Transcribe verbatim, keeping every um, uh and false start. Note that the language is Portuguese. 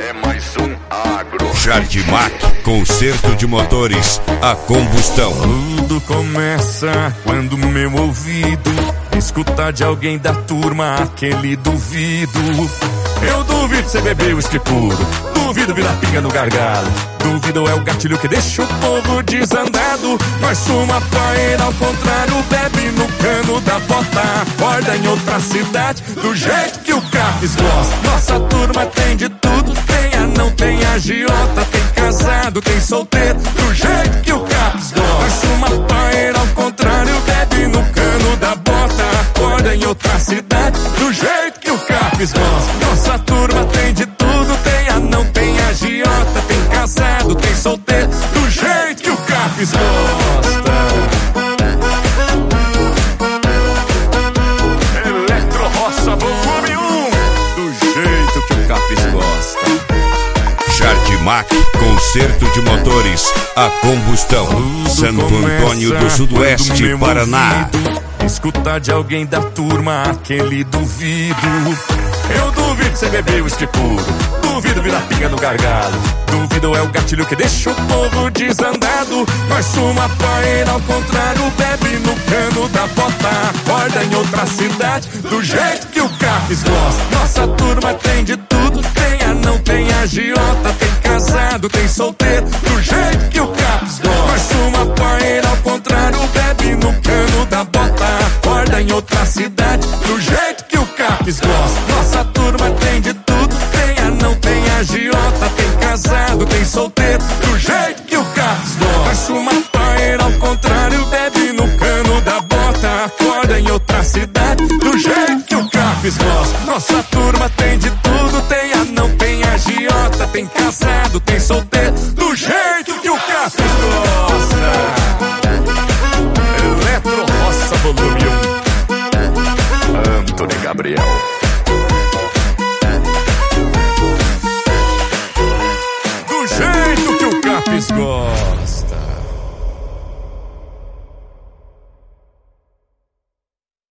é mais um agro. Jardimac, conserto de motores a combustão. Tudo começa quando meu ouvido escutar de alguém da turma aquele duvido. Eu duvido cê beber uísque puro, duvido virar pinga no gargalo, duvido é o gatilho que deixa o povo desandado. Nós fuma paeira ao contrário, bebe no cano da bota, acorda em outra cidade do jeito que o Capes gosta. Nossa turma tem de tudo, tem anão, tem agiota, tem casado, tem solteiro, do jeito que o Capes gosta. Nós fuma paeira ao contrário, bebe no cano da bota, acorda em outra cidade do jeito que o Capes gosta. Nossa turma tem de tudo, tem anão, tem agiota, tem casado, tem solteiro, do jeito que o Capes gosta. Eletro Roça volume um, do jeito que o Capes gosta. Jardimac, conserto de motores a combustão. Tudo Santo Antônio do Sudoeste, Paraná. Escutar de alguém da turma aquele duvido. Eu duvido cê beber uísque puro, duvido virar pinga no gargalo, duvido é o gatilho que deixa o povo desandado. Nós fuma paeira ao contrário, bebe no cano da bota, acorda em outra cidade do jeito que o Capes gosta. Nossa turma tem de tudo, tem anão, tem agiota, tem casado, tem solteiro, do jeito que o Capes gosta. Nós fuma paeira ao contrário, bebe no cano da bota, acorda em outra cidade do jeito que o Capes gosta. Nossa turma tem de tudo, tem anão, tem agiota, tem casado, tem solteiro, do jeito que o Capes gosta. Nós fuma paeira ao contrário, bebe no cano da bota, acorda em outra cidade do jeito que o Capes gosta. Nossa turma tem de tudo, tem anão, tem agiota, tem casado, tem solteiro, do jeito que o Capes gosta. Eletro Roça volume um, Antony Gabriel. Do jeito que o Capes gosta.